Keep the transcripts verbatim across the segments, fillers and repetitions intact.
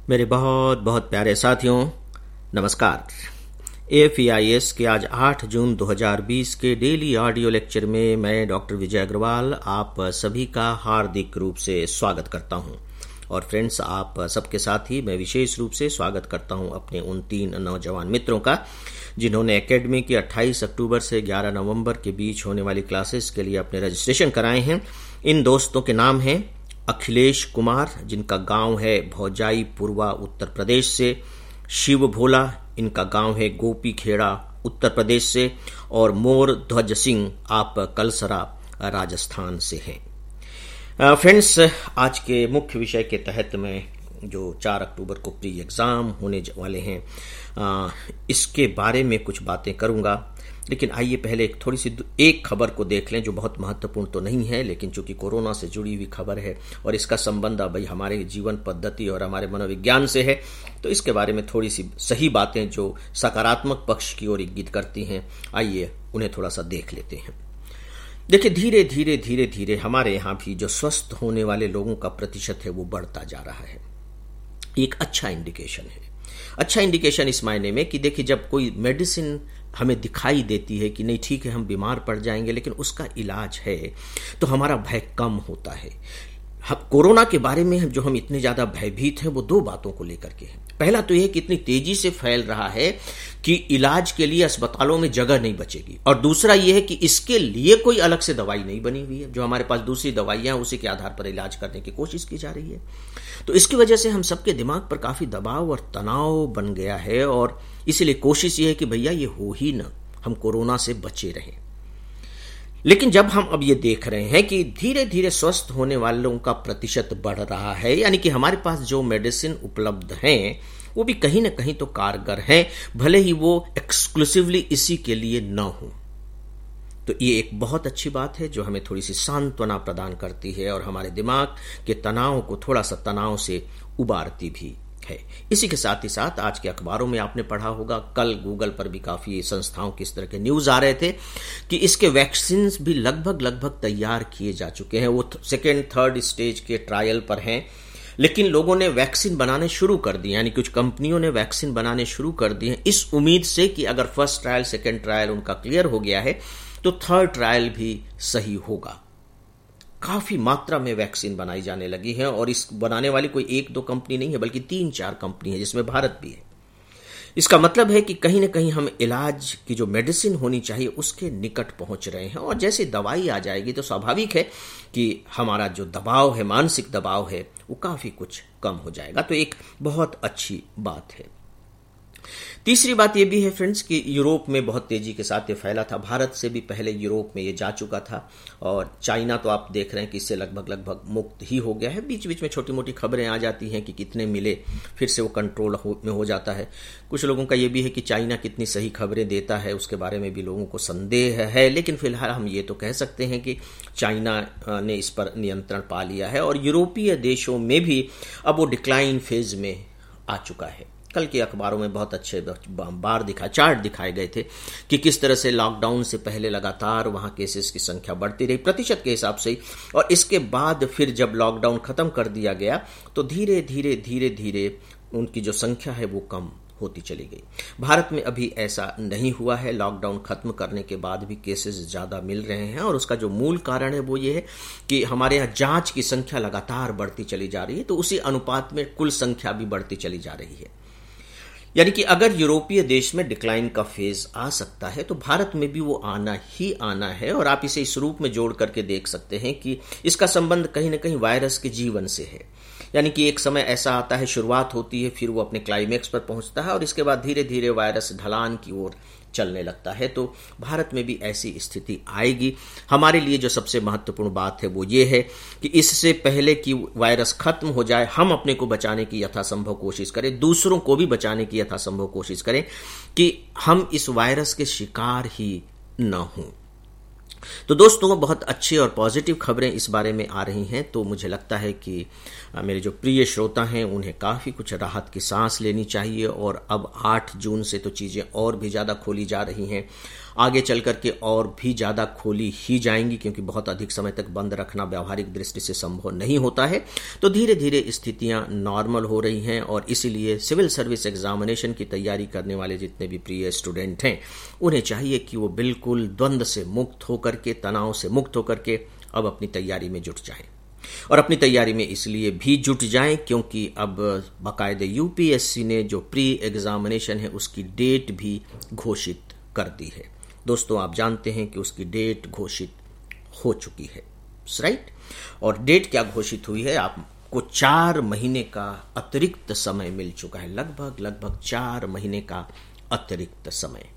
मेरे बहुत बहुत प्यारे साथियों, नमस्कार। A F E I S के आज आठ जून दो हज़ार बीस के डेली ऑडियो लेक्चर में मैं डॉक्टर विजय अग्रवाल आप सभी का हार्दिक रूप से स्वागत करता हूं। और फ्रेंड्स, आप सबके साथ ही मैं विशेष रूप से स्वागत करता हूं अपने उन तीन नौजवान मित्रों का जिन्होंने एकेडमी की अट्ठाईस अक्टूबर से ग्यारह नवंबर के बीच होने वाली क्लासेस के लिए अपने रजिस्ट्रेशन कराए हैं। इन दोस्तों के नाम हैं अखिलेश कुमार, जिनका गांव है भौजाई पूर्वा उत्तर प्रदेश से, शिव भोला, इनका गांव है गोपी खेड़ा उत्तर प्रदेश से, और मोर ध्वज सिंह आप कलसरा राजस्थान से हैं। फ्रेंड्स, आज के मुख्य विषय के तहत में जो चार अक्टूबर को प्री एग्जाम होने वाले हैं, आ, इसके बारे में कुछ बातें करूंगा। लेकिन आइए पहले एक थोड़ी सी एक खबर को देख लें जो बहुत महत्वपूर्ण तो नहीं है, लेकिन चूंकि कोरोना से जुड़ी हुई खबर है और इसका संबंध भाई हमारे जीवन पद्धति और हमारे मनोविज्ञान से है, तो इसके बारे में थोड़ी सी सही बातें जो सकारात्मक पक्ष की ओर इंगित करती हैं, आइए उन्हें थोड़ा सा देख लेते हैं। देखिए, धीरे धीरे धीरे धीरे हमारे यहाँ भी जो स्वस्थ होने वाले लोगों का प्रतिशत है वो बढ़ता जा रहा है। एक अच्छा इंडिकेशन है। अच्छा इंडिकेशन इस मायने में कि देखिए, जब कोई मेडिसिन हमें दिखाई देती है कि नहीं ठीक है हम बीमार पड़ जाएंगे लेकिन उसका इलाज है, तो हमारा भय कम होता है। कोरोना के बारे में जो हम इतने ज्यादा भयभीत हैं वो दो बातों को लेकर के हैं। पहला तो यह कि इतनी तेजी से फैल रहा है कि इलाज के लिए अस्पतालों में जगह नहीं बचेगी, और दूसरा यह है कि इसके लिए कोई अलग से दवाई नहीं बनी हुई है। जो हमारे पास दूसरी दवाइयां हैं उसी के आधार पर इलाज करने की कोशिश की जा रही है। तो इसकी वजह से हम सबके दिमाग पर काफी दबाव और तनाव बन गया है, और इसीलिए कोशिश ये है कि भैया ये हो ही ना, हम कोरोना से बचे रहें। लेकिन जब हम अब ये देख रहे हैं कि धीरे धीरे स्वस्थ होने वालों का प्रतिशत बढ़ रहा है, यानी कि हमारे पास जो मेडिसिन उपलब्ध हैं वो भी कहीं ना कहीं तो कारगर हैं, भले ही वो एक्सक्लूसिवली इसी के लिए न हो, तो ये एक बहुत अच्छी बात है जो हमें थोड़ी सी सांत्वना प्रदान करती है और हमारे दिमाग के तनाव को थोड़ा सा तनाव से उबारती भी है। इसी के साथ ही साथ आज के अखबारों में आपने पढ़ा होगा, कल गूगल पर भी काफी संस्थाओं की इस तरह के न्यूज आ रहे थे कि इसके वैक्सीन भी लगभग लगभग तैयार किए जा चुके हैं। वो सेकेंड थर्ड स्टेज के ट्रायल पर हैं, लेकिन लोगों ने वैक्सीन बनाने शुरू कर दिए, यानी कुछ कंपनियों ने वैक्सीन बनाने शुरू कर दिए हैं इस उम्मीद से कि अगर फर्स्ट ट्रायल सेकेंड ट्रायल उनका क्लियर हो गया है तो थर्ड ट्रायल भी सही होगा। काफी मात्रा में वैक्सीन बनाई जाने लगी है, और इस बनाने वाली कोई एक दो कंपनी नहीं है बल्कि तीन चार कंपनी है, जिसमें भारत भी है। इसका मतलब है कि कहीं ना कहीं हम इलाज की जो मेडिसिन होनी चाहिए उसके निकट पहुंच रहे हैं, और जैसे दवाई आ जाएगी तो स्वाभाविक है कि हमारा जो दबाव है, मानसिक दबाव है, वो काफी कुछ कम हो जाएगा। तो एक बहुत अच्छी बात है। तीसरी बात यह भी है फ्रेंड्स कि यूरोप में बहुत तेजी के साथ ये फैला था। भारत से भी पहले यूरोप में ये जा चुका था, और चाइना तो आप देख रहे हैं कि इससे लगभग लगभग मुक्त ही हो गया है। बीच बीच में छोटी मोटी खबरें आ जाती हैं कि कितने मिले, फिर से वो कंट्रोल हो, में हो जाता है। कुछ लोगों का ये भी है कि चाइना कितनी सही खबरें देता है उसके बारे में भी लोगों को संदेह है, लेकिन फिलहाल हम ये तो कह सकते हैं कि चाइना ने इस पर नियंत्रण पा लिया है, और यूरोपीय देशों में भी अब वो डिक्लाइन फेज में आ चुका है। कल के अखबारों में बहुत अच्छे बार दिखा चार्ट दिखाए गए थे कि किस तरह से लॉकडाउन से पहले लगातार वहां केसेस की संख्या बढ़ती रही प्रतिशत के हिसाब से, और इसके बाद फिर जब लॉकडाउन खत्म कर दिया गया तो धीरे धीरे धीरे धीरे उनकी जो संख्या है वो कम होती चली गई। भारत में अभी ऐसा नहीं हुआ है। लॉकडाउन खत्म करने के बाद भी केसेस ज्यादा मिल रहे हैं, और उसका जो मूल कारण है वो ये है कि हमारे यहाँ जांच की संख्या लगातार बढ़ती चली जा रही है, तो उसी अनुपात में कुल संख्या भी बढ़ती चली जा रही है। यानी कि अगर यूरोपीय देश में डिक्लाइन का फेज आ सकता है तो भारत में भी वो आना ही आना है, और आप इसे इस रूप में जोड़ करके देख सकते हैं कि इसका संबंध कहीं ना कहीं वायरस के जीवन से है। यानी कि एक समय ऐसा आता है, शुरुआत होती है, फिर वो अपने क्लाइमेक्स पर पहुंचता है, और इसके बाद धीरे धीरे वायरस ढलान की ओर चलने लगता है। तो भारत में भी ऐसी स्थिति आएगी। हमारे लिए जो सबसे महत्वपूर्ण बात है वो ये है कि इससे पहले कि वायरस खत्म हो जाए हम अपने को बचाने की यथासंभव कोशिश करें, दूसरों को भी बचाने की यथासंभव कोशिश करें कि हम इस वायरस के शिकार ही न हों। तो दोस्तों, बहुत अच्छी और पॉजिटिव खबरें इस बारे में आ रही हैं, तो मुझे लगता है कि मेरे जो प्रिय श्रोता हैं उन्हें काफ़ी कुछ राहत की सांस लेनी चाहिए। और अब आठ जून से तो चीज़ें और भी ज़्यादा खोली जा रही हैं। आगे चल करके और भी ज़्यादा खोली ही जाएंगी, क्योंकि बहुत अधिक समय तक बंद रखना व्यावहारिक दृष्टि से संभव नहीं होता है। तो धीरे धीरे स्थितियां नॉर्मल हो रही हैं और इसीलिए सिविल सर्विस एग्जामिनेशन की तैयारी करने वाले जितने भी प्रिय स्टूडेंट हैं, उन्हें चाहिए कि वो बिल्कुल द्वंद्व से मुक्त होकर के, तनाव से मुक्त होकर के अब अपनी तैयारी में जुट जाएं। और अपनी तैयारी में इसलिए भी जुट जाएं क्योंकि अब बाकायदे यूपीएससी ने जो प्री एग्जामिनेशन है उसकी डेट भी घोषित कर दी है। दोस्तों, आप जानते हैं कि उसकी डेट घोषित हो चुकी है, राइट। और डेट क्या घोषित हुई है, आपको चार महीने का अतिरिक्त समय मिल चुका है, लगभग लगभग चार महीने का अतिरिक्त समय।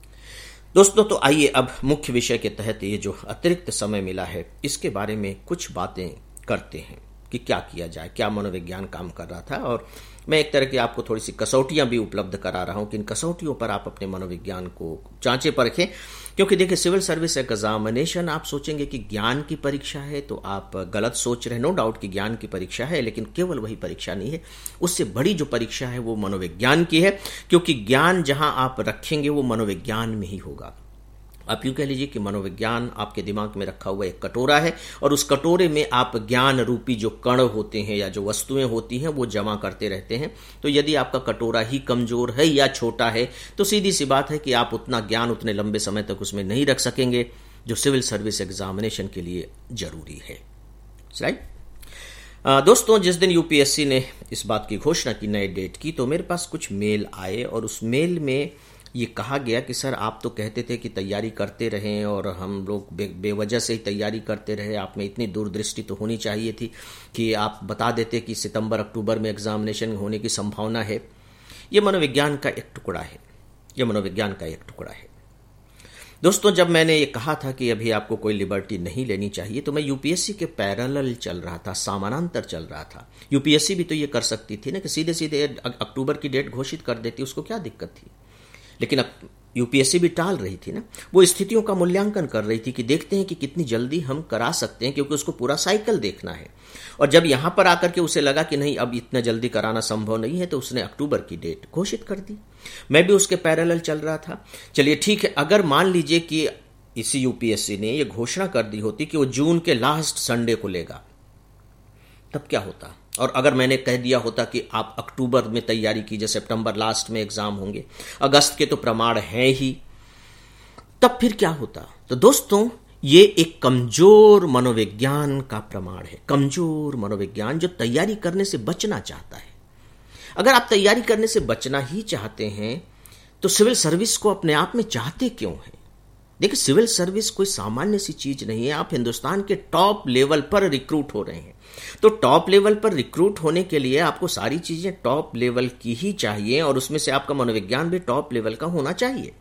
दोस्तों, तो आइए अब मुख्य विषय के तहत ये जो अतिरिक्त समय मिला है इसके बारे में कुछ बातें करते हैं कि क्या किया जाए, क्या मनोविज्ञान काम कर रहा था। और मैं एक तरह की आपको थोड़ी सी कसौटियां भी उपलब्ध करा रहा हूं कि इन कसौटियों पर आप अपने मनोविज्ञान को जांचें परखें। क्योंकि देखिए, सिविल सर्विस एग्जामिनेशन आप सोचेंगे कि ज्ञान की परीक्षा है तो आप गलत सोच रहे। नो डाउट कि ज्ञान की परीक्षा है, लेकिन केवल वही परीक्षा नहीं है, उससे बड़ी जो परीक्षा है वो मनोविज्ञान की है। क्योंकि ज्ञान जहां आप रखेंगे वो मनोविज्ञान में ही होगा। आप यूं कह लीजिए कि मनोविज्ञान आपके दिमाग में रखा हुआ एक कटोरा है और उस कटोरे में आप ज्ञान रूपी जो कण होते हैं या जो वस्तुएं होती हैं वो जमा करते रहते हैं। तो यदि आपका कटोरा ही कमजोर है या छोटा है तो सीधी सी बात है कि आप उतना ज्ञान उतने लंबे समय तक उसमें नहीं रख सकेंगे जो सिविल सर्विस एग्जामिनेशन के लिए जरूरी है, राइट। दोस्तों, जिस दिन यूपीएससी ने इस बात की घोषणा की नए डेट की, तो मेरे पास कुछ मेल आए और उस मेल में ये कहा गया कि सर, आप तो कहते थे कि तैयारी करते रहें और हम लोग बे, बेवजह से ही तैयारी करते रहे। आप में इतनी दूरदृष्टि तो होनी चाहिए थी कि आप बता देते कि सितंबर अक्टूबर में एग्जामिनेशन होने की संभावना है। ये मनोविज्ञान का एक टुकड़ा है, ये मनोविज्ञान का एक टुकड़ा है। दोस्तों, जब मैंने ये कहा था कि अभी आपको कोई लिबर्टी नहीं लेनी चाहिए, तो मैं यूपीएससी के पैरेलल चल रहा था, समानांतर चल रहा था। यूपीएससी भी तो ये कर सकती थी ना कि सीधे सीधे अक्टूबर की डेट घोषित कर देती, उसको क्या दिक्कत थी। लेकिन अब यूपीएससी भी टाल रही थी ना, वो स्थितियों का मूल्यांकन कर रही थी कि देखते हैं कि कितनी जल्दी हम करा सकते हैं, क्योंकि उसको पूरा साइकिल देखना है। और जब यहां पर आकर के उसे लगा कि नहीं, अब इतना जल्दी कराना संभव नहीं है, तो उसने अक्टूबर की डेट घोषित कर दी। मैं भी उसके पैरेलल चल रहा था। चलिए ठीक है, अगर मान लीजिए कि इसी यूपीएससी ने यह घोषणा कर दी होती कि वो जून के लास्ट संडे को लेगा, तब क्या होता। और अगर मैंने कह दिया होता कि आप अक्टूबर में तैयारी कीजिए, सितंबर लास्ट में एग्जाम होंगे, अगस्त के तो प्रमाण हैं ही, तब फिर क्या होता। तो दोस्तों, ये एक कमजोर मनोविज्ञान का प्रमाण है, कमजोर मनोविज्ञान जो तैयारी करने से बचना चाहता है। अगर आप तैयारी करने से बचना ही चाहते हैं तो सिविल सर्विस को अपने आप में चाहते क्यों हैं। देखिए, सिविल सर्विस कोई सामान्य सी चीज नहीं है। आप हिंदुस्तान के टॉप लेवल पर रिक्रूट हो रहे हैं, तो टॉप लेवल पर रिक्रूट होने के लिए आपको सारी चीजें टॉप लेवल की ही चाहिए और उसमें से आपका मनोविज्ञान भी टॉप लेवल का होना चाहिए।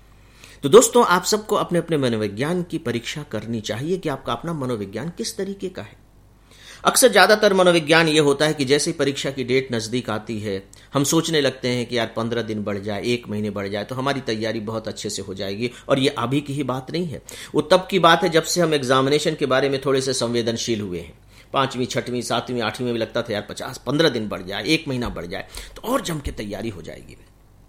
तो दोस्तों, आप सबको अपने अपने मनोविज्ञान की परीक्षा करनी चाहिए कि आपका अपना मनोविज्ञान किस तरीके का है। अक्सर ज्यादातर मनोविज्ञान यह होता है कि जैसे ही परीक्षा की डेट नजदीक आती है, हम सोचने लगते हैं कि यार पंद्रह दिन बढ़ जाए, एक महीने बढ़ जाए तो हमारी तैयारी बहुत अच्छे से हो जाएगी। और ये अभी की ही बात नहीं है, वो तब की बात है जब से हम एग्जामिनेशन के बारे में थोड़े से संवेदनशील हुए हैं। पांचवीं, छठवीं, सातवीं, आठवीं में भी लगता था यार पचास पंद्रह दिन बढ़ जाए, एक महीना बढ़ जाए तो और जम के तैयारी हो जाएगी।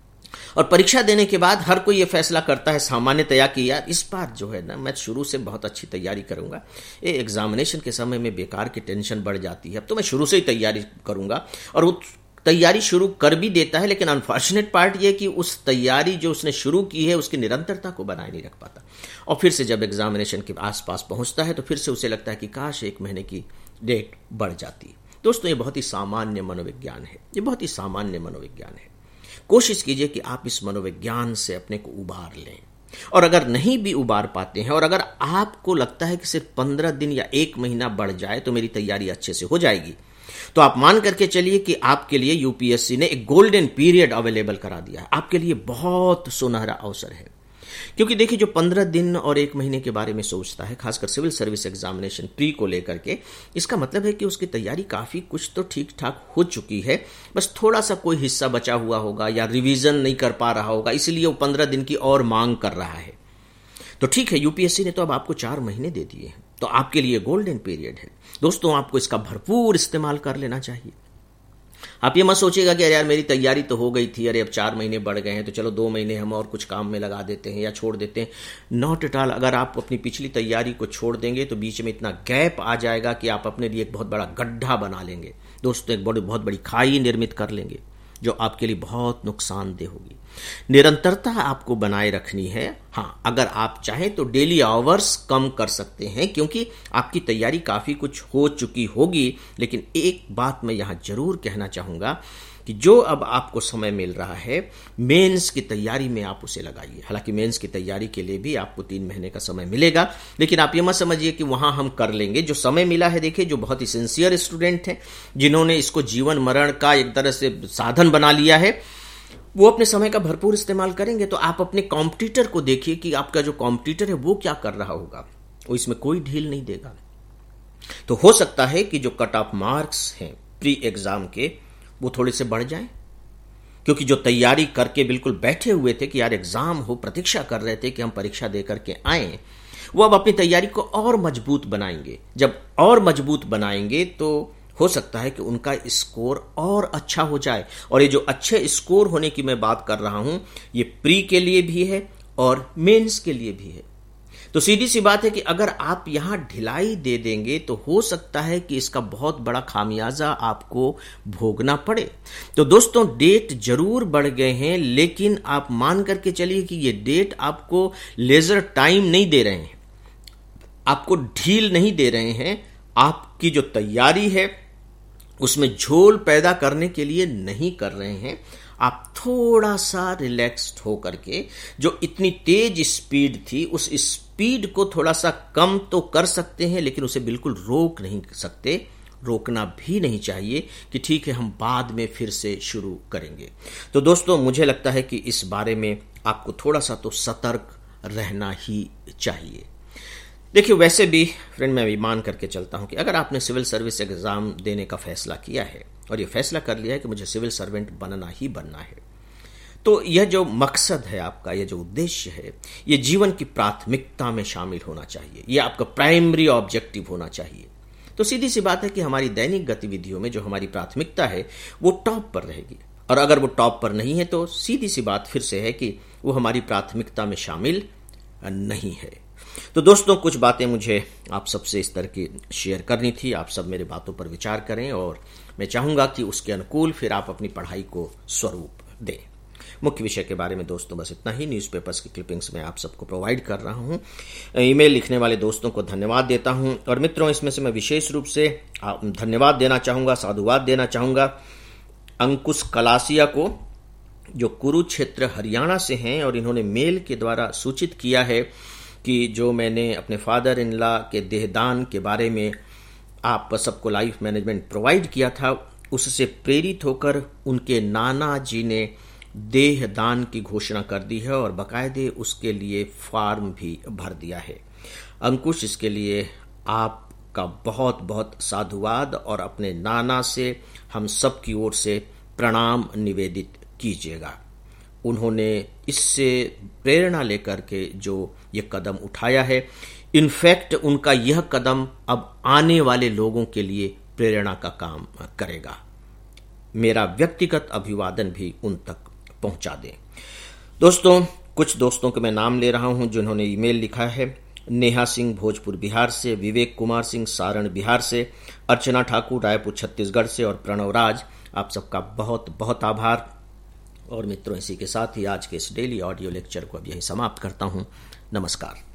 और परीक्षा देने के बाद हर कोई ये फैसला करता है सामान्यतया कि यार इस बार जो है ना, मैं शुरू से बहुत अच्छी तैयारी करूंगा। ये एग्जामिनेशन के समय में बेकार की टेंशन बढ़ जाती है, अब तो मैं शुरू से ही तैयारी करूंगा। और वो तैयारी शुरू कर भी देता है, लेकिन अनफॉर्चुनेट पार्ट ये कि उस तैयारी जो उसने शुरू की है उसकी निरंतरता को बनाए नहीं रख पाता। और फिर से जब एग्जामिनेशन के आसपास पहुंचता है तो फिर से उसे लगता है कि काश एक महीने की डेट बढ़ जाती। दोस्तों, ये बहुत ही सामान्य मनोविज्ञान है, ये बहुत ही सामान्य मनोविज्ञान है। कोशिश कीजिए कि आप इस मनोविज्ञान से अपने को उबार लें। और अगर नहीं भी उबार पाते हैं और अगर आपको लगता है कि सिर्फ पंद्रह दिन या एक महीना बढ़ जाए तो मेरी तैयारी अच्छे से हो जाएगी, तो आप मान करके चलिए कि आपके लिए यूपीएससी ने एक गोल्डन पीरियड अवेलेबल करा दिया है। आपके लिए बहुत सुनहरा अवसर है। क्योंकि देखिए, जो पंद्रह दिन और एक महीने के बारे में सोचता है, खासकर सिविल सर्विस एग्जामिनेशन प्री को लेकर के, इसका मतलब है कि उसकी तैयारी काफी कुछ तो ठीक ठाक हो चुकी है, बस थोड़ा सा कोई हिस्सा बचा हुआ होगा या रिवीजन नहीं कर पा रहा होगा, इसलिए वो पंद्रह दिन की और मांग कर रहा है। तो ठीक है, यूपीएससी ने तो अब आपको चार महीने दे दिए हैं, तो आपके लिए गोल्डन पीरियड है। दोस्तों, आपको इसका भरपूर इस्तेमाल कर लेना चाहिए। आप ये मत सोचिएगा कि अरे यार मेरी तैयारी तो हो गई थी, अरे अब चार महीने बढ़ गए हैं तो चलो दो महीने हम और कुछ काम में लगा देते हैं या छोड़ देते हैं। Not at all. अगर आप अपनी पिछली तैयारी को छोड़ देंगे तो बीच में इतना गैप आ जाएगा कि आप अपने लिए एक बहुत बड़ा गड्ढा बना लेंगे दोस्तों, एक बड़ी बहुत बड़ी खाई निर्मित कर लेंगे जो आपके लिए बहुत नुकसानदेह होगी। निरंतरता आपको बनाए रखनी है। हाँ, अगर आप चाहें तो डेली आवर्स कम कर सकते हैं क्योंकि आपकी तैयारी काफ़ी कुछ हो चुकी होगी। लेकिन एक बात मैं यहाँ जरूर कहना चाहूँगा कि जो अब आपको समय मिल रहा है मेंस की तैयारी में आप उसे लगाइए। हालांकि मेंस की तैयारी के लिए भी आपको तीन महीने का समय मिलेगा, लेकिन आप ये मत समझिए कि वहां हम कर लेंगे। जो समय मिला है, देखिए, जो बहुत ही सिंसियर स्टूडेंट हैं, जिन्होंने इसको जीवन मरण का एक तरह से साधन बना लिया है, वो अपने समय का भरपूर इस्तेमाल करेंगे। तो आप अपने कॉम्पिटिटर को देखिए कि आपका जो कॉम्पिटिटर है वो क्या कर रहा होगा, वो इसमें कोई ढील नहीं देगा। तो हो सकता है कि जो कट ऑफ मार्क्स हैं प्री एग्जाम के वो थोड़े से बढ़ जाएं, क्योंकि जो तैयारी करके बिल्कुल बैठे हुए थे कि यार एग्जाम हो, प्रतीक्षा कर रहे थे कि हम परीक्षा दे करके आए, वो अब अपनी तैयारी को और मजबूत बनाएंगे। जब और मजबूत बनाएंगे तो हो सकता है कि उनका स्कोर और अच्छा हो जाए। और ये जो अच्छे स्कोर होने की मैं बात कर रहा हूं, ये प्री के लिए भी है और मेंस के लिए भी है। तो सीधी सी बात है कि अगर आप यहां ढिलाई दे देंगे तो हो सकता है कि इसका बहुत बड़ा खामियाजा आपको भोगना पड़े। तो दोस्तों, डेट जरूर बढ़ गए हैं, लेकिन आप मान करके चलिए कि ये डेट आपको लेजर टाइम नहीं दे रहे हैं, आपको ढील नहीं दे रहे हैं, आपकी जो तैयारी है उसमें झोल पैदा करने के लिए नहीं कर रहे हैं। आप थोड़ा सा रिलैक्स्ड हो करके जो इतनी तेज स्पीड थी उस स्पीड को थोड़ा सा कम तो कर सकते हैं, लेकिन उसे बिल्कुल रोक नहीं सकते, रोकना भी नहीं चाहिए कि ठीक है हम बाद में फिर से शुरू करेंगे। तो दोस्तों, मुझे लगता है कि इस बारे में आपको थोड़ा सा तो सतर्क रहना ही चाहिए। देखिए, वैसे भी फ्रेंड मैं भी मान करके चलता हूं कि अगर आपने सिविल सर्विस एग्जाम देने का फैसला किया है और ये फैसला कर लिया है कि मुझे सिविल सर्वेंट बनना ही बनना है, तो यह जो मकसद है आपका, यह जो उद्देश्य है, यह जीवन की प्राथमिकता में शामिल होना चाहिए, यह आपका प्राइमरी ऑब्जेक्टिव होना चाहिए। तो सीधी सी बात है कि हमारी दैनिक गतिविधियों में जो हमारी प्राथमिकता है वो टॉप पर रहेगी, और अगर वो टॉप पर नहीं है तो सीधी सी बात फिर से है कि वो हमारी प्राथमिकता में शामिल नहीं है। तो दोस्तों, कुछ बातें मुझे आप सबसे इस तरह की शेयर करनी थी। आप सब मेरे बातों पर विचार करें और मैं चाहूंगा कि उसके अनुकूल फिर आप अपनी पढ़ाई को स्वरूप दें। मुख्य विषय के बारे में दोस्तों बस इतना ही। न्यूज़पेपर्स की क्लिपिंग्स मैं आप सबको प्रोवाइड कर रहा हूं। ईमेल लिखने वाले दोस्तों को धन्यवाद देता हूं। और मित्रों, इसमें से मैं विशेष रूप से धन्यवाद देना चाहूंगा, साधुवाद देना चाहूंगा अंकुश कलासिया को, जो कुरुक्षेत्र हरियाणा से हैं, और इन्होंने मेल के द्वारा सूचित किया है कि जो मैंने अपने फादर इन लॉ के देहदान के बारे में आप सबको लाइफ मैनेजमेंट प्रोवाइड किया था, उससे प्रेरित होकर उनके नाना जी ने देहदान की घोषणा कर दी है और बाकायदे उसके लिए फॉर्म भी भर दिया है। अंकुश, इसके लिए आपका बहुत बहुत साधुवाद और अपने नाना से हम सब की ओर से प्रणाम निवेदित कीजिएगा। उन्होंने इससे प्रेरणा लेकर के जो ये कदम उठाया है, इनफैक्ट उनका यह कदम अब आने वाले लोगों के लिए प्रेरणा का काम करेगा। मेरा व्यक्तिगत अभिवादन भी उन तक पहुंचा दें। दोस्तों, कुछ दोस्तों के मैं नाम ले रहा हूं जिन्होंने ईमेल लिखा है। नेहा सिंह भोजपुर बिहार से, विवेक कुमार सिंह सारण बिहार से, अर्चना ठाकुर रायपुर छत्तीसगढ़ से और प्रणव राज, आप सबका बहुत बहुत आभार। और मित्रों, इसी के साथ ही आज के इस डेली ऑडियो लेक्चर को अब यहीं समाप्त करता हूं। नमस्कार।